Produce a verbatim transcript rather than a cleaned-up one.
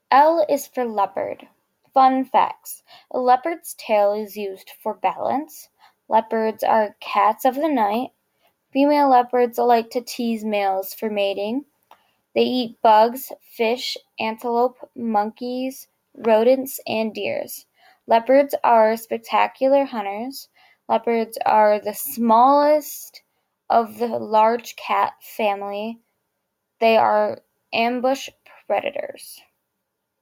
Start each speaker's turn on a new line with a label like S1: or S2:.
S1: L is for leopard. Fun facts: a leopard's tail is used for balance. Leopards are cats of the night. Female leopards like to tease males for mating. They eat bugs, fish, antelope, monkeys, rodents, and deers. Leopards are spectacular hunters. Leopards are the smallest of the large cat family. They are ambush predators.